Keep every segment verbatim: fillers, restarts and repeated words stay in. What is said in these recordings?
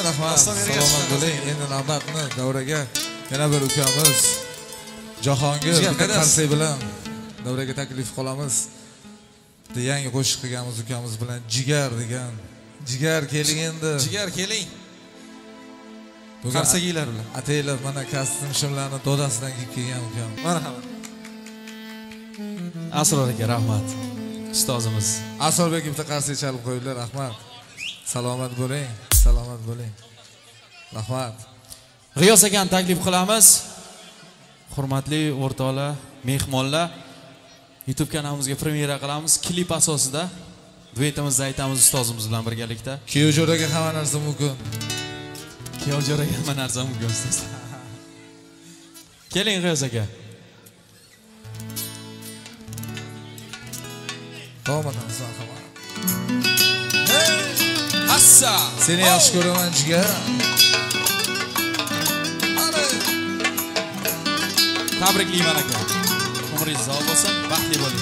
rahmat. Salomat bo'ling. Endi navbatni davraga yana bir ukamiz Jahongir Qarsay bilan davraga taklif qilamiz. Bitta yangi qo'shiq qilganmiz ukamiz bilan Jigar degan. Jigar keling endi. Jigar keling. Qarsaygilar bilan. Ataylar mana kostyum shimlarni dodasidan kiyib kelgan ukam. Marhamat. Asror aka rahmat. Ustozimiz. Asrorbek bitta qarsay chalib qo'ydilar, rahmat. Salomat bo'ling, salomat bo'ling. Rahmat. G'iyos akani taklif qilamiz. Hurmatli o'rtoqlar, mehmonlar, YouTube kanalimizga premyera qilamiz. Klip asosida duetimizni aytamiz ustozimiz bilan birgalikda. Kuyovjo'raga hamma narsa mumkin. Kuyovjo'raga hamma narsa mumkin ustoz. Keling G'iyos aka. To'g'ridan so'raman. Hassa. Seni yaxshi ko'raman Jigar. Tabriklayman aka. Umringiz sog' bo'lsin, baxtli bo'ling.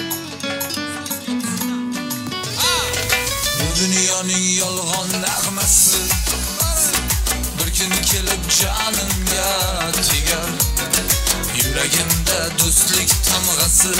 Bu dunyoning yolg'on nag'masi bir kun kelib jonimga tegar. Yuragimda do'stlik tamg'asi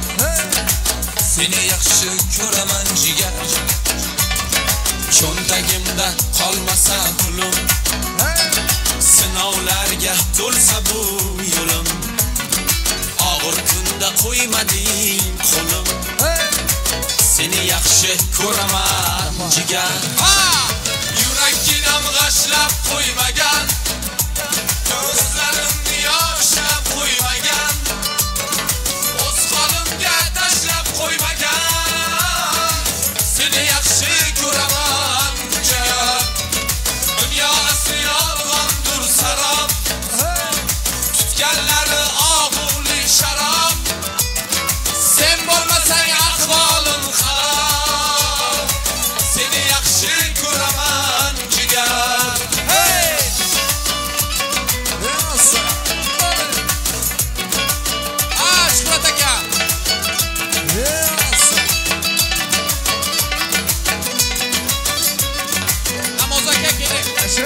seni yaxshi ko'raman Jigar. Cho'ntagimda qolmasa pulim, sinovlarga to'lsa bu yo'lim. Og'ir kunda qo'ymading qo'lim, seni yaxshi ko'raman Jigar. Yuragim g'ashlab qo'ymagan, ko'zlarimni yoshlab qo'ymagan, o'z holimga tashlab qo'ymagan, seni yaxshi ko'raman Jigar. Dunyo asli yolg'ondir sarob, tutganlari og'uli sharob. Sen bo'lmasang ahvolim xarob, seni yaxshi ko'raman Jigar. Hey! Ah, Shuhrat aka. Namoz aka keling.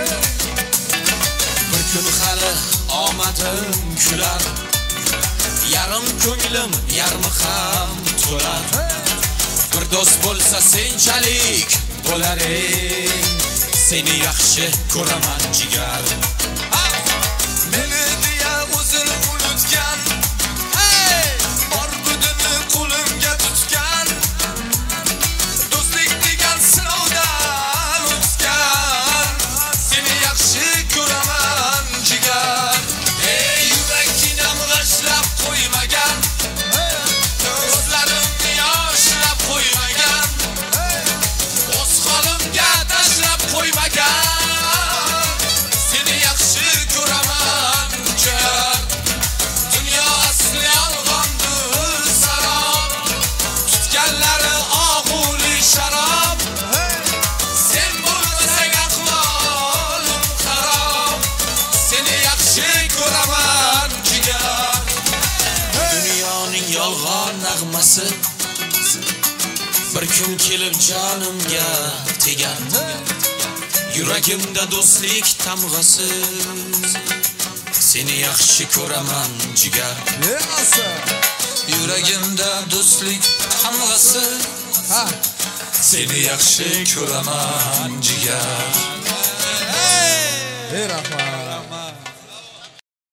Bir kun hali omadim kular, yarim ko'nglim yarmi ham to'lar. Bir do'st bo'lsa senchalik bo'lar eng, seni yaxshi ko'raman Jigar. Meni deya o'zini unutgan, bor budini qo'limga tutgan, do'stlik degan sinovdan o'tgan, seni yaxshi ko'raman Jigar. Ey yuragim g'ashlab qo'ymagan, ko'zlarimni yoshlab qo'ymagan, o'z holimga tashlab qo'ymagan, seni yaxshi ko'raman Jigar. Dunyo asli yolg'ondir sarob, tutganlari og'uli sharob. Sen bo'lmasang ahvolim xarob, seni yaxshi ko'raman Jigar. Dunyoning yolg'on nag'masi bir kun kelib jonimga tegar. Yuragimda do'stlik tamg'asi seni yaxshi ko'raman Jigar. Yuragimda do'stlik tamg'asi seni yaxshi ko'raman Jigar. Ey rahmat.